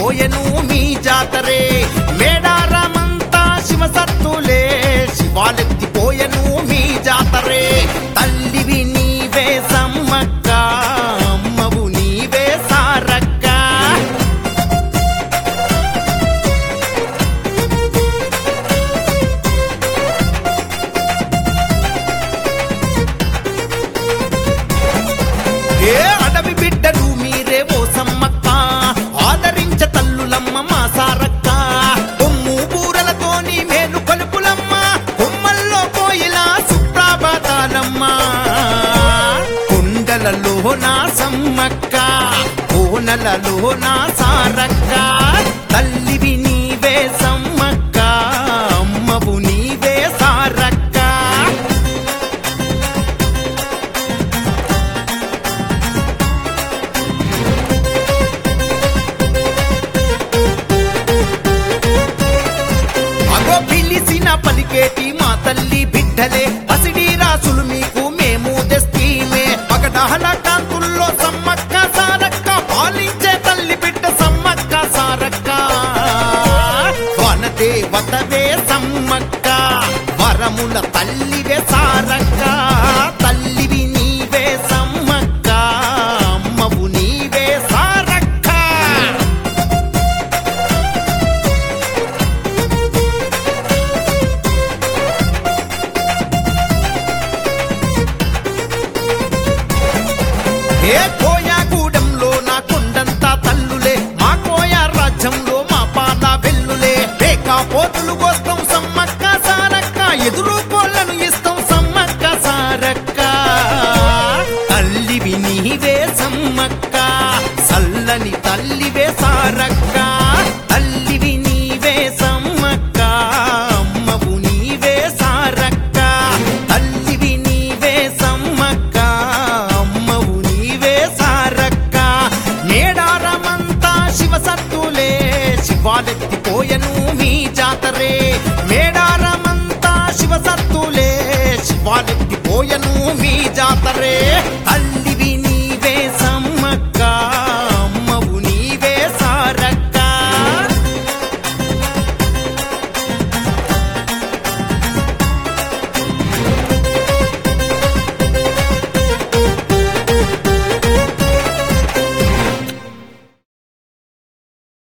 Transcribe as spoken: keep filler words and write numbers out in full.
పోయెను మీ జాతరే మేడారమంతా శివసత్తులే శివాలెత్తి పోయెను మీ జాతరే తల్లివి నీవే సమ్మక్క అమ్మవు నీవే సారక్క ఏ అడవి బిడ్డలు మీరే ఓ సమ్మక్క ఆదరించ తల్లులమ్మ మా సారక్క కొమ్ము బూరలతోని మేలు కొలుపులమ్మ కొమ్మల్లో పోయిలా సుప్రభాతాలమ్మ కొండలలో నా సమ్మక్క కోనలలో నా సారక్క తల్లివి నీవే సమ్మక్క అమ్మవు నీవే సారక్క పిలిసిన పలికేటి మా తల్లి బిడ్డలే పసిడి రాసులు మీకు మేము తెస్తీమే పగడాల కాంతుల్లో సమ్మక్క సారక్క పాలించే తల్లి బిడ్డ సమ్మక్క సారక్క వనదేవతవే సమ్మక్క వరముల తల్లివే సారక్క తల్లివి నీవే సమ్మక్క అమ్మవు నీవే సారక్క ఏ కోయాగూడెంలో నా కొండంతా తల్లులే మా కోయా రాజ్యంలో మా పాత వెల్లులే పేకా పోతులు కోస్తాం సమ్మక్క సారక్క ఎదురు కోళ్ళను ఇస్తాం సమ్మక్క సారక్క తల్లివి నీవే సమ్మక్క సల్లని తల్లివే సారక్క తల్లివి నీవే సమ్మక్క అమ్మవు నీవే సారక్క తల్లివి నీవే సమ్మక్క అమ్మవు నీవే సారక్క మేడారమంతా శివసత్తులే శివాలెత్తి పోయెను మీ జాతరే మేడారమంతా శివసత్తులే శివాలెత్తి పోయెను మీ జాతరే తల్లి